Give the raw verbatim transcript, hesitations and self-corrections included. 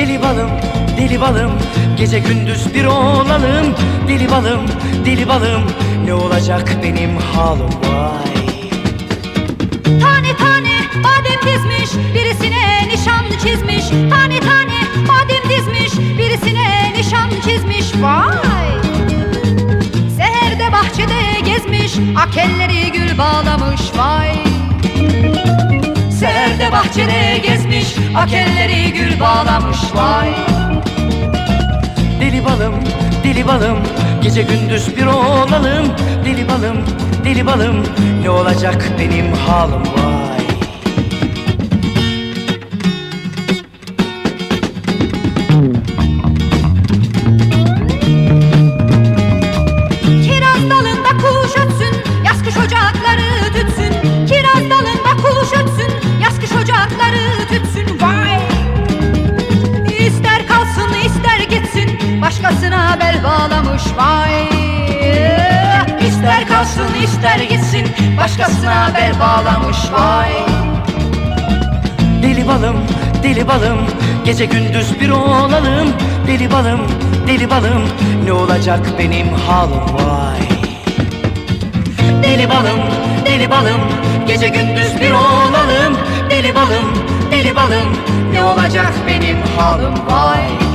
Deli balım, deli balım, gece gündüz bir olalım. Deli balım, deli balım, ne olacak benim halim vay. Tane tane badem dizmiş, birisine nişan çizmiş. Tane tane badem dizmiş, birisine nişan çizmiş vay. Seherde bahçede gezmiş, akelleri gül bağlamış vay. Seherde bahçede gezmiş, akelleri gül bağlamış vay. Deli balım, deli balım, gece gündüz bir olalım. Deli balım, deli balım, ne olacak benim halim vay. Kiraz dalında kuş ötsün, yaz kış ocakları tütsün. Kiraz dalında kuş ötsün, yaz kış ocakları tütsün vay. İster kalsın ister gitsin, başkasına bel bağlamış vay. İster kalsın ister gitsin, başkasına bel bağlamış vay. Deli balım, deli balım, gece gündüz bir olalım. Deli balım, deli balım, ne olacak benim halim vay. Deli balım, deli balım, gece gündüz bir olalım. Deli balım, deli balım, ne olacak benim halim vay.